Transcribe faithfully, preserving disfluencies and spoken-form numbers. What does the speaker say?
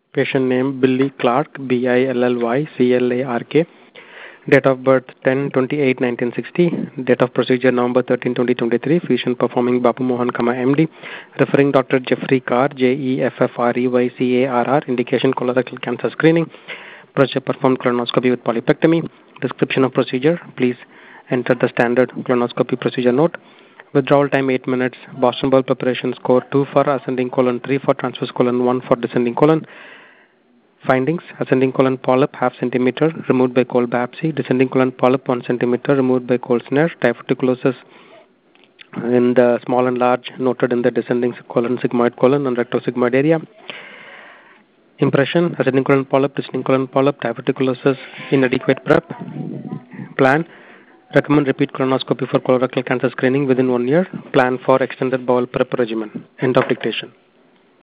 Patient name Billy Clark, B I L L Y C L A R K. Date of birth ten twenty-eight nineteen sixty. Date of procedure November thirteenth twenty twenty-three. Physician performing Babu Mohan, M D. Referring Doctor Jeffrey Carr, J E F F R E Y C A R R. Indication colorectal cancer screening. Procedure performed colonoscopy with polypectomy. Description of procedure. Please enter the standard colonoscopy procedure note. Withdrawal time eight minutes. Boston bowel preparation score two for ascending colon, three for transverse colon, one for descending colon. Findings: ascending colon polyp half centimeter removed by cold biopsy. Descending colon polyp one centimeter removed by cold snare. Diverticulosis in the small and large noted in the descending colon, sigmoid colon, and rectosigmoid area. Impression: ascending colon polyp, descending colon polyp, diverticulosis, inadequate prep. Plan: recommend repeat colonoscopy for colorectal cancer screening within one year. Plan for extended bowel prep regimen. End of dictation.